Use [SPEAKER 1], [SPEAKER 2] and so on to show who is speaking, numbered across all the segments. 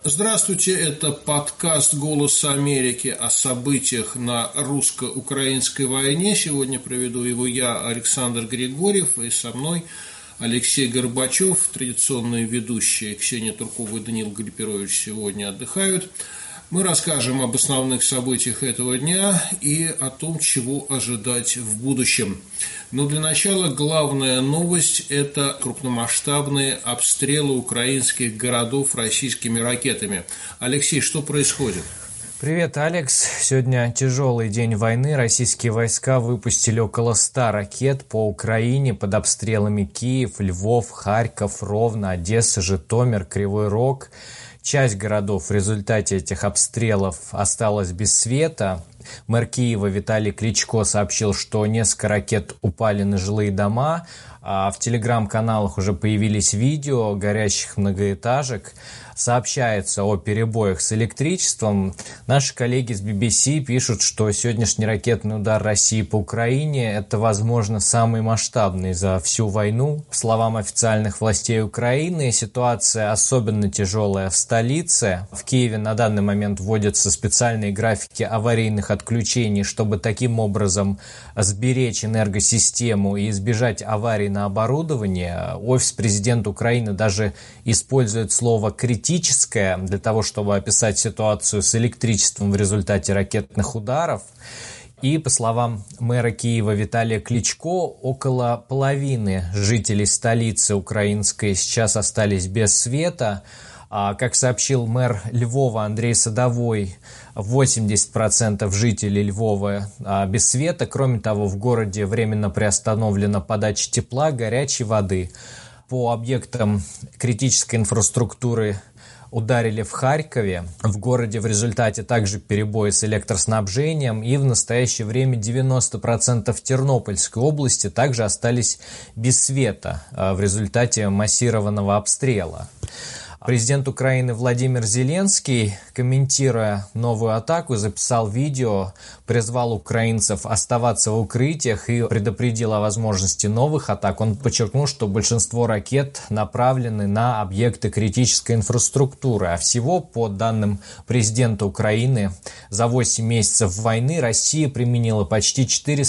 [SPEAKER 1] Здравствуйте, это подкаст «Голос Америки» о событиях на русско-украинской войне. Сегодня проведу его я, Александр Григорьев, и со мной Алексей Горбачев. Традиционные ведущие Ксения Туркова и Даниил Галиперович сегодня отдыхают. Мы расскажем об основных событиях этого дня и о том, чего ожидать в будущем. Но для начала главная новость – это крупномасштабные обстрелы украинских городов российскими ракетами. Алексей, что происходит?
[SPEAKER 2] Привет, Алекс. Сегодня тяжелый день войны. Российские войска выпустили около 100 ракет по Украине под обстрелами Киев, Львов, Харьков, Ровно, Одесса, Житомир, Кривой Рог. Часть городов в результате этих обстрелов осталась без света. Мэр Киева Виталий Кличко сообщил, что несколько ракет упали на жилые дома, а в телеграм-каналах уже появились видео горящих многоэтажек. Сообщается о перебоях с электричеством. Наши коллеги с BBC пишут, что сегодняшний ракетный удар России по Украине – это, возможно, самый масштабный за всю войну. По словам официальных властей Украины, ситуация особенно тяжелая в столице. В Киеве на данный момент вводятся специальные графики аварийных отключений, чтобы таким образом сберечь энергосистему и избежать аварий на оборудовании. Офис президента Украины даже использует слово «критическое» для того, чтобы описать ситуацию с электричеством в результате ракетных ударов. И, по словам мэра Киева Виталия Кличко, около половины жителей столицы украинской сейчас остались без света. Как сообщил мэр Львова Андрей Садовой, 80% жителей Львова без света. Кроме того, в городе временно приостановлена подача тепла, горячей воды. По объектам критической инфраструктуры ударили в Харькове. В городе в результате также перебои с электроснабжением. И в настоящее время 90% Тернопольской области также остались без света в результате массированного обстрела. Президент Украины Владимир Зеленский, комментируя новую атаку, записал видео, призвал украинцев оставаться в укрытиях и предупредил о возможности новых атак. Он подчеркнул, что большинство ракет направлены на объекты критической инфраструктуры. А всего, по данным президента Украины, за 8 месяцев войны Россия применила почти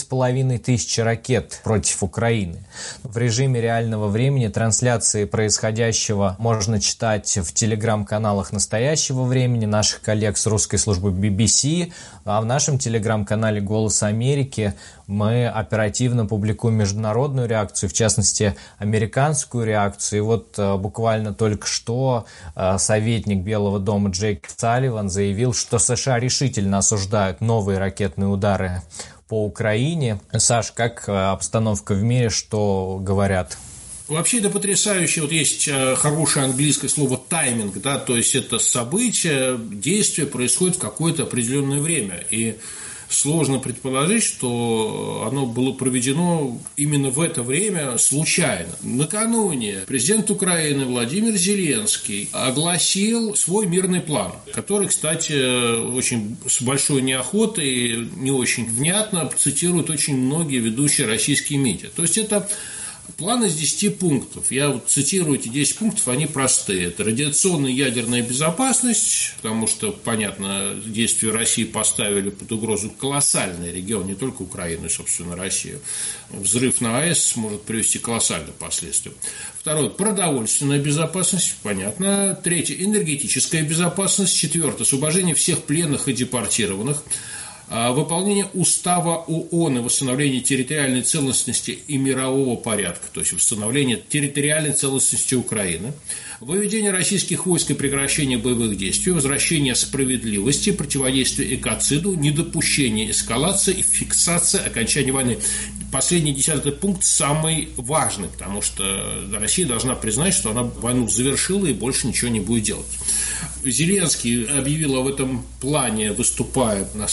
[SPEAKER 2] 4500 ракет против Украины. В режиме реального времени трансляции происходящего можно читать в телеграм-каналах настоящего времени наших коллег с русской службы BBC, а в нашем телеграм-канале «Голос Америки» мы оперативно публикуем международную реакцию, в частности, американскую реакцию. И вот буквально только что советник Белого дома Джейк Салливан заявил, что США решительно осуждают новые ракетные удары по Украине. Саш, как обстановка в мире, что говорят?
[SPEAKER 1] Вообще это потрясающе. Вот есть хорошее английское слово «тайминг», да, то есть это событие, действие происходит в какое-то определенное время. И сложно предположить, что оно было проведено именно в это время случайно. Накануне президент Украины Владимир Зеленский огласил свой мирный план, который, кстати, очень с большой неохотой, не очень внятно цитируют очень многие ведущие российские медиа. То есть это план из 10 пунктов. Я вот цитирую эти 10 пунктов, они простые. Это радиационная и ядерная безопасность, потому что, понятно, действия России поставили под угрозу колоссальный регион, не только Украину, собственно, Россию. Взрыв на АЭС может привести к колоссальным последствиям. Второе – продовольственная безопасность, понятно. Третье – энергетическая безопасность. Четвертое – освобождение всех пленных и депортированных. Выполнение устава ООН и восстановление территориальной целостности и мирового порядка, то есть восстановление территориальной целостности Украины, выведение российских войск и прекращение боевых действий, возвращение справедливости, противодействие экоциду, недопущение эскалации и фиксация окончания войны. Последний 10-й пункт самый важный, потому что Россия должна признать, что она войну завершила и больше ничего не будет делать. Зеленский объявил об этом плане, выступая на саммите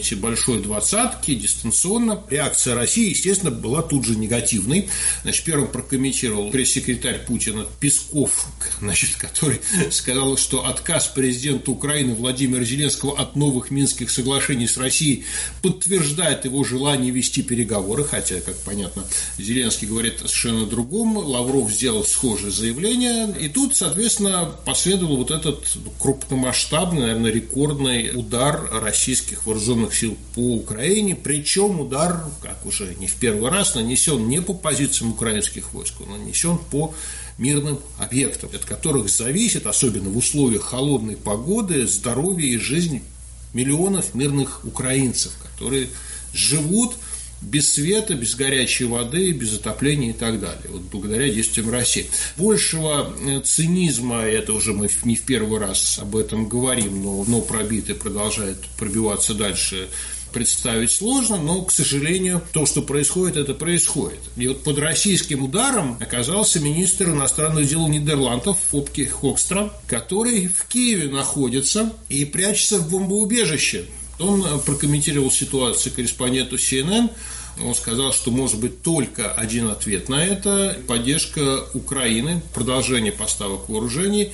[SPEAKER 1] саммите Большой Двадцатки дистанционно. Реакция России, естественно, была тут же негативной. Значит, первым прокомментировал пресс-секретарь Путина Песков, который сказал, что отказ президента Украины Владимира Зеленского от новых Минских соглашений с Россией подтверждает его желание вести переговоры, хотя, как понятно, Зеленский говорит совершенно другом. Лавров сделал схожее заявление, и тут, соответственно, последовал вот этот крупномасштабный, наверное, рекордный удар российских вооруженных сил по Украине, причем удар, как уже не в первый раз, нанесен не по позициям украинских войск, он нанесен по мирным объектам, от которых зависит, особенно в условиях холодной погоды, здоровье и жизнь миллионов мирных украинцев, которые живут без света, без горячей воды, без отопления и так далее, вот благодаря действиям России. Большего цинизма, это уже мы не в первый раз об этом говорим, но пробитый продолжает пробиваться дальше, представить сложно, но, к сожалению, то, что происходит, это происходит. И вот под российским ударом оказался министр иностранных дел Нидерландов Фопке Хогстра, который в Киеве находится и прячется в бомбоубежище. Он прокомментировал ситуацию корреспонденту CNN. Он сказал, что может быть только один ответ на это – поддержка Украины, продолжение поставок вооружений,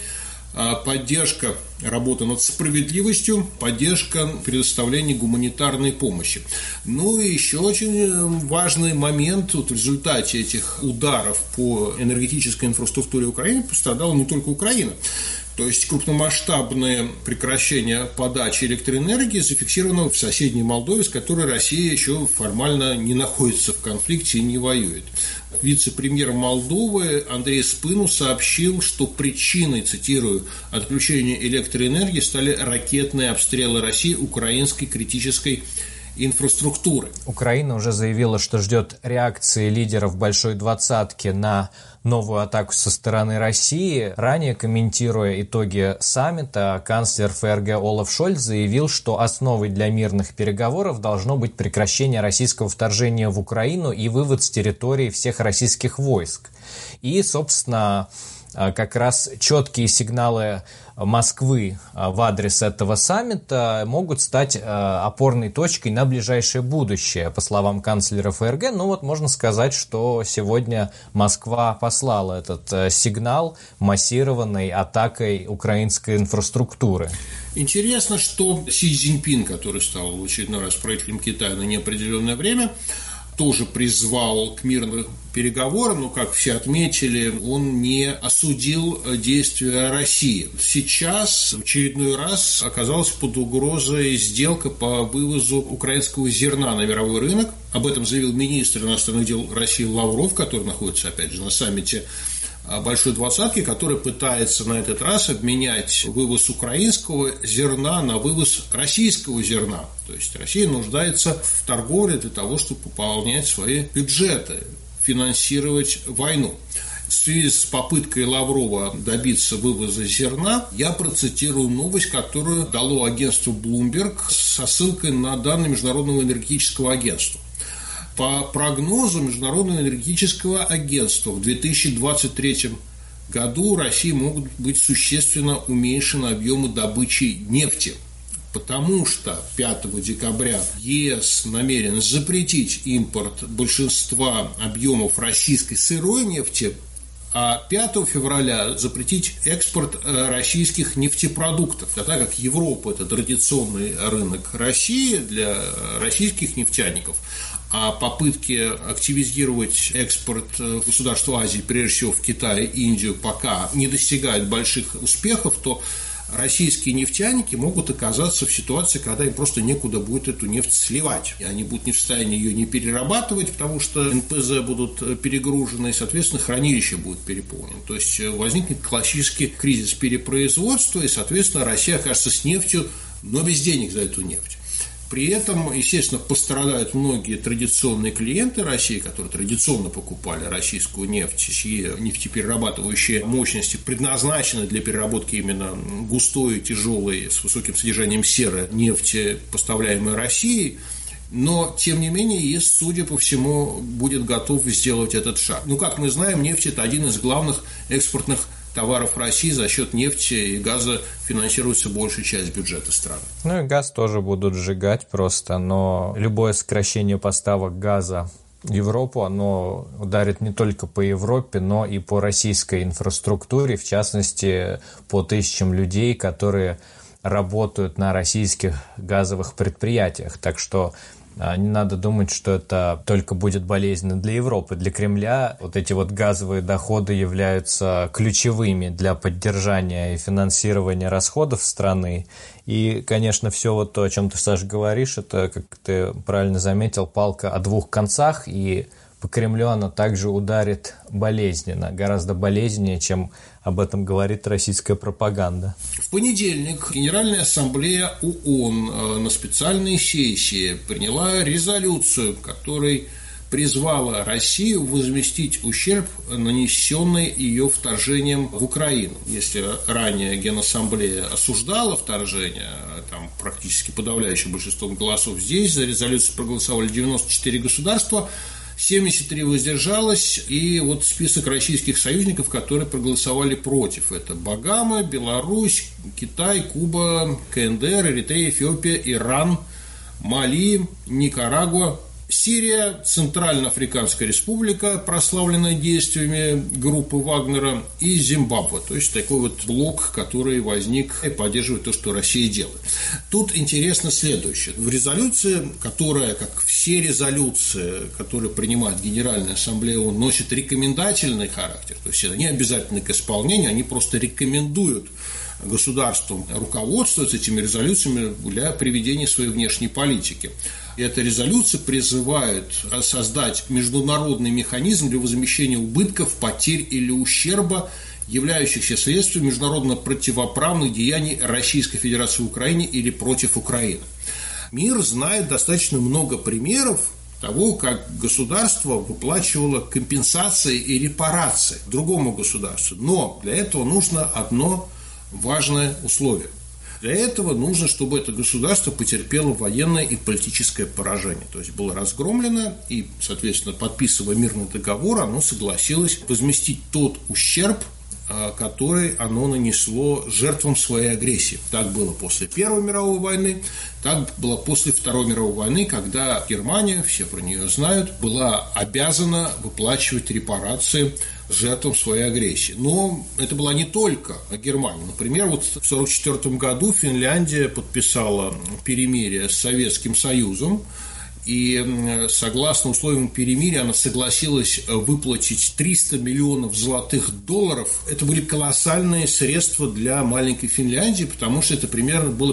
[SPEAKER 1] поддержка работы над справедливостью, поддержка предоставления гуманитарной помощи. Ну и еще очень важный момент, вот в результате этих ударов по энергетической инфраструктуре Украины пострадала не только Украина. То есть крупномасштабное прекращение подачи электроэнергии зафиксировано в соседней Молдове, с которой Россия еще формально не находится в конфликте и не воюет. Вице-премьер Молдовы Андрей Спыну сообщил, что причиной, цитирую, отключения электроэнергии стали ракетные обстрелы России украинской критической инфраструктуры.
[SPEAKER 2] Украина уже заявила, что ждет реакции лидеров Большой Двадцатки на новую атаку со стороны России. Ранее, комментируя итоги саммита, канцлер ФРГ Олаф Шольц заявил, что основой для мирных переговоров должно быть прекращение российского вторжения в Украину и вывод с территории всех российских войск. И, собственно, как раз четкие сигналы Москвы в адрес этого саммита могут стать опорной точкой на ближайшее будущее, по словам канцлера ФРГ. Ну вот можно сказать, что сегодня Москва послала этот сигнал массированной атакой украинской инфраструктуры.
[SPEAKER 1] Интересно, что Си Цзиньпин, который стал в очередной раз правителем Китая на неопределенное время, тоже призвал к мирным переговорам, но, как все отметили, он не осудил действия России. Сейчас в очередной раз оказалась под угрозой сделка по вывозу украинского зерна на мировой рынок. Об этом заявил министр иностранных дел России Лавров, который находится, опять же, на саммите Большой Двадцатки, который пытается на этот раз обменять вывоз украинского зерна на вывоз российского зерна. То есть Россия нуждается в торговле для того, чтобы пополнять свои бюджеты, финансировать войну. В связи с попыткой Лаврова добиться вывоза зерна, я процитирую новость, которую дало агентство Bloomberg со ссылкой на данные Международного энергетического агентства. По прогнозу Международного энергетического агентства в 2023 году России могут быть существенно уменьшены объемы добычи нефти, потому что 5 декабря ЕС намерен запретить импорт большинства объемов российской сырой нефти, а 5 февраля запретить экспорт российских нефтепродуктов. А так как Европа – это традиционный рынок России для российских нефтяников, а попытки активизировать экспорт в государства Азии, прежде всего в Китай, Индию, пока не достигают больших успехов, то российские нефтяники могут оказаться в ситуации, когда им просто некуда будет эту нефть сливать. И они будут не в состоянии ее не перерабатывать, потому что НПЗ будут перегружены, и, соответственно, хранилище будет переполнено. То есть возникнет классический кризис перепроизводства, и, соответственно, Россия окажется с нефтью, но без денег за эту нефть. При этом, естественно, пострадают многие традиционные клиенты России, которые традиционно покупали российскую нефть, чьи нефтеперерабатывающие мощности предназначены для переработки именно густой, тяжелой, с высоким содержанием серы нефти, поставляемой Россией. Но, тем не менее, ЕС, судя по всему, будет готов сделать этот шаг. Ну, как мы знаем, нефть – это один из главных экспортных товаров России за счет нефти и газа финансируется большая часть бюджета страны.
[SPEAKER 2] Ну и газ тоже будут сжигать просто, но любое сокращение поставок газа в Европу, оно ударит не только по Европе, но и по российской инфраструктуре, в частности, по тысячам людей, которые работают на российских газовых предприятиях. Так что не надо думать, что это только будет болезненно для Европы. Для Кремля вот эти вот газовые доходы являются ключевыми для поддержания и финансирования расходов страны. И, конечно, все вот то, о чем ты, Саш, говоришь, это, как ты правильно заметил, палка о двух концах, и по Кремлю она также ударит болезненно, гораздо болезненнее, чем об этом говорит российская пропаганда.
[SPEAKER 1] В понедельник Генеральная ассамблея ООН на специальной сессии приняла резолюцию, которой призвала Россию возместить ущерб, нанесенный ее вторжением в Украину. Если ранее Генассамблея осуждала вторжение, там практически подавляющим большинством голосов, здесь за резолюцию проголосовали 94 государства, 73 воздержалось, и вот список российских союзников, которые проголосовали против. Это Багамы, Беларусь, Китай, Куба, КНДР, Эритрея, Эфиопия, Иран, Мали, Никарагуа, Сирия, Центральноафриканская республика, прославленная действиями группы Вагнера, и Зимбабве. То есть такой вот блок, который возник и поддерживает то, что Россия делает. Тут интересно следующее. В резолюции, которая, как все резолюции, которые принимает Генеральная ассамблея ООН, носит рекомендательный характер, то есть они обязательны к исполнению, они просто рекомендуют государством руководствоваться этими резолюциями для приведения своей внешней политики. И эта резолюция призывает создать международный механизм для возмещения убытков, потерь или ущерба, являющихся следствием международно противоправных деяний Российской Федерации в Украине или против Украины. Мир знает достаточно много примеров того, как государство выплачивало компенсации и репарации другому государству. Но для этого нужно одно важное условие. Для этого нужно, чтобы это государство потерпело военное и политическое поражение. То есть было разгромлено, и, соответственно, подписывая мирный договор, оно согласилось возместить тот ущерб, который оно нанесло жертвам своей агрессии. Так было после Первой мировой войны, так было после Второй мировой войны, когда Германия, все про нее знают, была обязана выплачивать репарации жертвам своей агрессии. Но это была не только Германия. Например, вот в 1944 году Финляндия подписала перемирие с Советским Союзом, и согласно условиям перемирия она согласилась выплатить 300 миллионов золотых долларов. Это были колоссальные средства для маленькой Финляндии, потому что это примерно было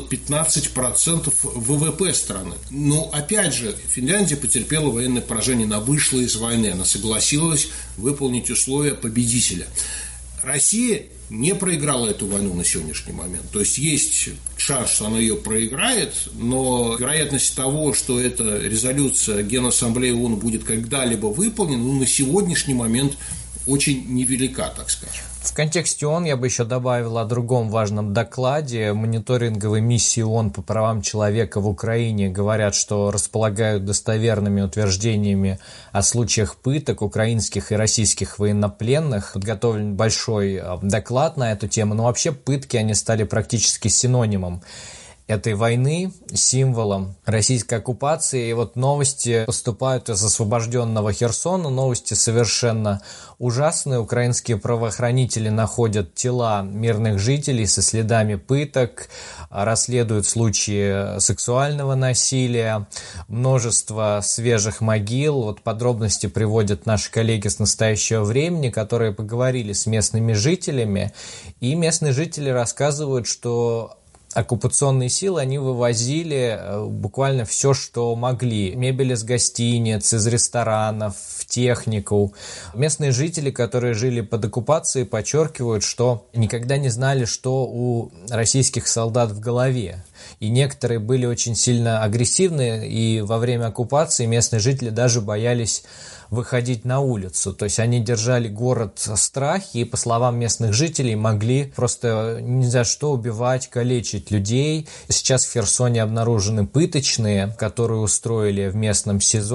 [SPEAKER 1] 15% ВВП страны. Но опять же, Финляндия потерпела военное поражение, она вышла из войны, она согласилась выполнить условия победителя. Россия не проиграла эту войну на сегодняшний момент. То есть есть шанс, что она ее проиграет, но вероятность того, что эта резолюция Генассамблеи ООН будет когда-либо выполнена, на сегодняшний момент очень невелика, так скажем.
[SPEAKER 2] В контексте ООН я бы еще добавил о другом важном докладе. Мониторинговой миссии ООН по правам человека в Украине говорят, что располагают достоверными утверждениями о случаях пыток украинских и российских военнопленных. Подготовлен большой доклад на эту тему, но вообще пытки, они стали практически синонимом этой войны, символом российской оккупации. И вот новости поступают из освобожденного Херсона, новости совершенно ужасные. Украинские правоохранители находят тела мирных жителей со следами пыток, расследуют случаи сексуального насилия, множество свежих могил. Вот подробности приводят наши коллеги с «Настоящего времени», которые поговорили с местными жителями, и местные жители рассказывают, что оккупационные силы, они вывозили буквально все, что могли. Мебель из гостиниц, из ресторанов, технику. Местные жители, которые жили под оккупацией, подчеркивают, что никогда не знали, что у российских солдат в голове. И некоторые были очень сильно агрессивны, и во время оккупации местные жители даже боялись выходить на улицу. То есть они держали город в страхе, и, по словам местных жителей, могли просто ни за что убивать, калечить людей. Сейчас в Херсоне обнаружены пыточные, которые устроили в местном СИЗО.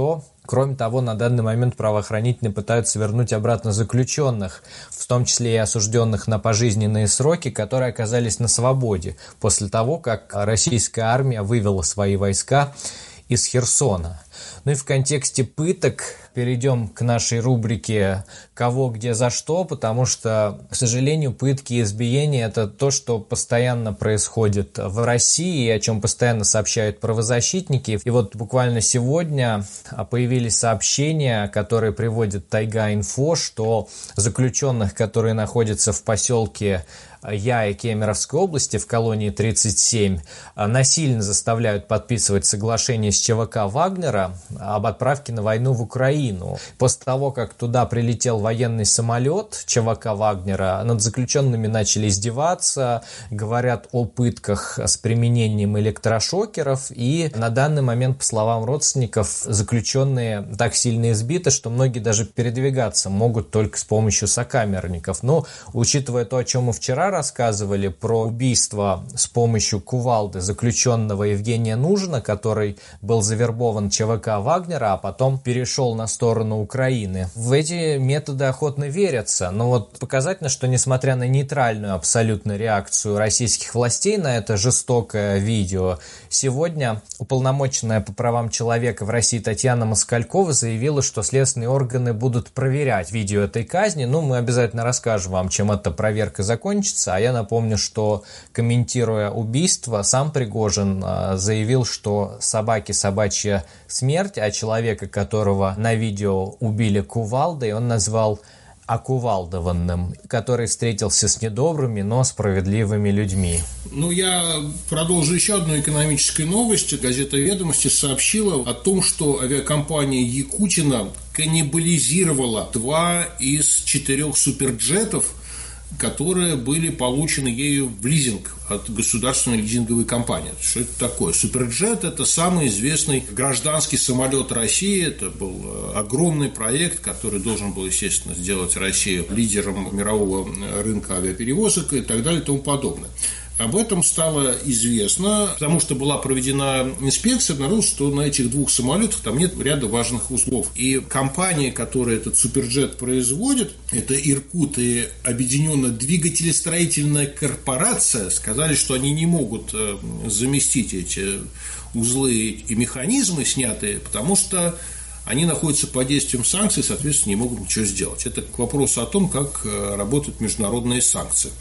[SPEAKER 2] Кроме того, на данный момент правоохранители пытаются вернуть обратно заключенных, в том числе и осужденных на пожизненные сроки, которые оказались на свободе после того, как российская армия вывела свои войска из Херсона. Ну и в контексте пыток перейдем к нашей рубрике «Кого, где, за что», потому что, к сожалению, пытки и избиения – это то, что постоянно происходит в России, и о чем постоянно сообщают правозащитники. И вот буквально сегодня появились сообщения, которые приводит Тайга-Инфо, что заключенных, которые находятся в поселке Яй Кемеровской области в колонии 37, насильно заставляют подписывать соглашение с ЧВК Вагнера об отправке на войну в Украину. После того, как туда прилетел военный самолет ЧВК Вагнера, над заключенными начали издеваться, говорят о пытках с применением электрошокеров, и на данный момент, по словам родственников, заключенные так сильно избиты, что многие даже передвигаться могут только с помощью сокамерников. Но, учитывая то, о чем мы вчера рассказывали, про убийство с помощью кувалды заключенного Евгения Нужина, который был завербован ЧВК Вагнера, а потом перешел на сторону Украины. В эти методы охотно верятся, но вот показательно, что несмотря на нейтральную абсолютно реакцию российских властей на это жестокое видео, сегодня уполномоченная по правам человека в России Татьяна Москалькова заявила, что следственные органы будут проверять видео этой казни. Ну, мы обязательно расскажем вам, чем эта проверка закончится. А я напомню, что, комментируя убийство, сам Пригожин заявил, что собаке собачья смерть, а человека, которого на видео убили кувалдой, он назвал окувалдованным, который встретился с недобрыми, но справедливыми людьми.
[SPEAKER 1] Ну, я продолжу еще одну экономическую новость. Газета «Ведомости» сообщила о том, что авиакомпания Якутина каннибализировала 2 из 4 суперджетов, которые были получены ею в лизинг от государственной лизинговой компании. Что это такое? Суперджет – это самый известный гражданский самолет России. Это был огромный проект, который должен был, естественно, сделать Россию лидером мирового рынка авиаперевозок и так далее и тому подобное. Об этом стало известно, потому что была проведена инспекция, обнаружилось, что на этих 2 самолетах там нет ряда важных узлов. И компания, которая этот суперджет производит, это Иркут и Объединенная двигателестроительная корпорация, сказали, что они не могут заместить эти узлы и механизмы снятые, потому что они находятся под действием санкций, соответственно, не могут ничего сделать. Это к вопросу о том, как работают международные санкции.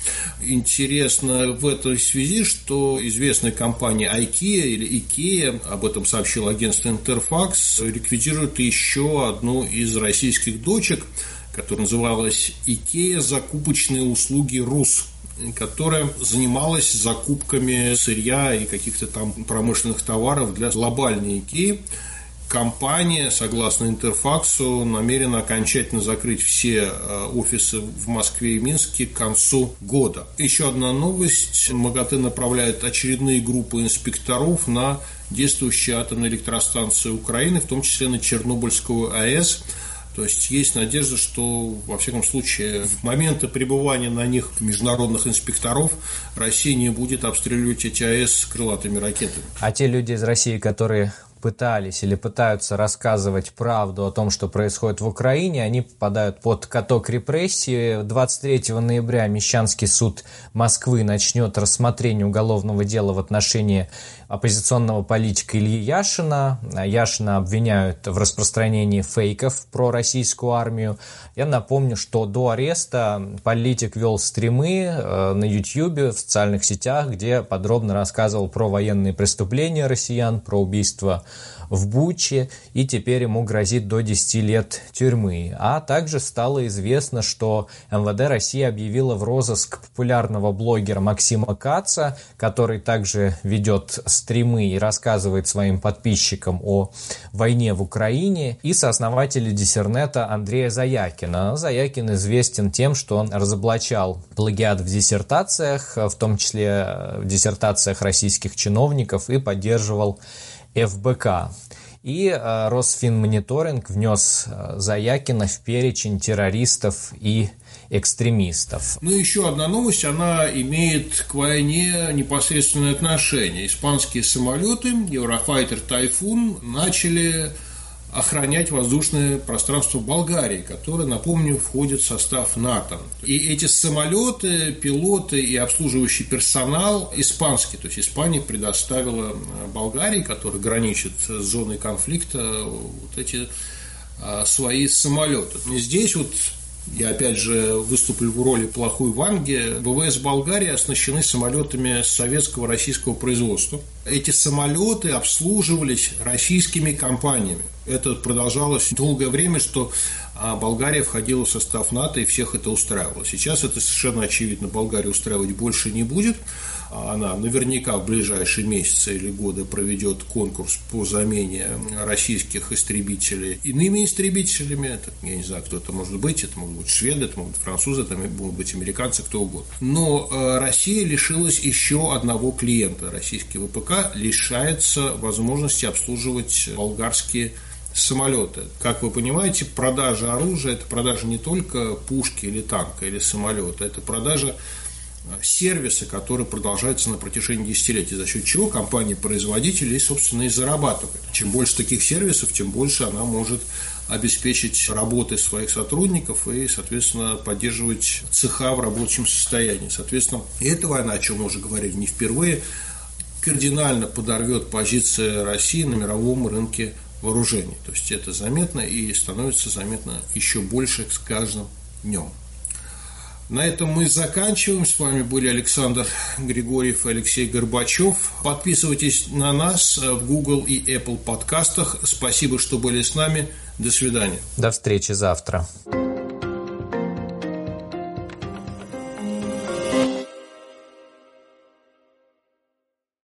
[SPEAKER 1] Интересно в этой связи, что известная компания IKEA или IKEA, об этом сообщил агентство Интерфакс, ликвидирует еще одну из российских дочек, которая называлась IKEA «Закупочные услуги РУС», которая занималась закупками сырья и каких-то там промышленных товаров для глобальной IKEA. Компания, согласно Интерфаксу, намерена окончательно закрыть все офисы в Москве и Минске к концу года. Еще одна новость. МАГАТЭ направляет очередные группы инспекторов на действующие атомные электростанции Украины, в том числе на Чернобыльскую АЭС. То есть есть надежда, что, во всяком случае, в моменты пребывания на них международных инспекторов Россия не будет обстреливать эти АЭС крылатыми ракетами.
[SPEAKER 2] А те люди из России, которые пытались или пытаются рассказывать правду о том, что происходит в Украине, они попадают под каток репрессий. 23 ноября Мещанский суд Москвы начнет рассмотрение уголовного дела в отношении оппозиционного политика Ильи Яшина. Яшина обвиняют в распространении фейков про российскую армию. Я напомню, что до ареста политик вел стримы на YouTube, в социальных сетях, где подробно рассказывал про военные преступления россиян, про убийство в Буче, и теперь ему грозит до 10 лет тюрьмы. А также стало известно, что МВД России объявила в розыск популярного блогера Максима Каца, который также ведет стримы и рассказывает своим подписчикам о войне в Украине, и сооснователя Диссернета Андрея Заякина. Заякин известен тем, что он разоблачал плагиат в диссертациях, в том числе в диссертациях российских чиновников, и поддерживал ФБК. И Росфинмониторинг внес Заякина в перечень террористов и экстремистов.
[SPEAKER 1] Ну, еще одна новость, она имеет к войне непосредственное отношение. Испанские самолеты Eurofighter Typhoon начали охранять воздушное пространство Болгарии, которое, напомню, входит в состав НАТО. И эти самолеты, пилоты и обслуживающий персонал испанский, то есть Испания предоставила Болгарии, которая граничит с зоной конфликта, вот эти свои самолеты. И здесь вот я опять же выступлю в роли плохой Ванги. ВВС Болгарии оснащены самолетами советского, российского производства. Эти самолеты обслуживались российскими компаниями. Это продолжалось долгое время, что Болгария входила в состав НАТО, и всех это устраивало. Сейчас это совершенно очевидно, Болгария устраивать больше не будет. Она наверняка в ближайшие месяцы или годы проведет конкурс по замене российских истребителей иными истребителями. Это, я не знаю, кто это может быть. Это могут быть шведы, это могут быть французы, это могут быть американцы, кто угодно. Но Россия лишилась еще одного клиента. Российский ВПК лишается возможности обслуживать болгарские самолеты. Как вы понимаете, продажа оружия – это продажа не только пушки или танка или самолета, это продажа сервиса, который продолжается на протяжении десятилетий, за счет чего компании-производители, собственно, и зарабатывают. Чем больше таких сервисов, тем больше она может обеспечить работой своих сотрудников и, соответственно, поддерживать цеха в рабочем состоянии. Соответственно, эта война, о чем мы уже говорили не впервые, кардинально подорвет позиции России на мировом рынке вооружений. То есть это заметно и становится заметно еще больше с каждым днем. На этом мы заканчиваем. С вами были Александр Григорьев и Алексей Горбачев. Подписывайтесь на нас в Google и Apple подкастах. Спасибо, что были с нами. До свидания.
[SPEAKER 2] До встречи завтра.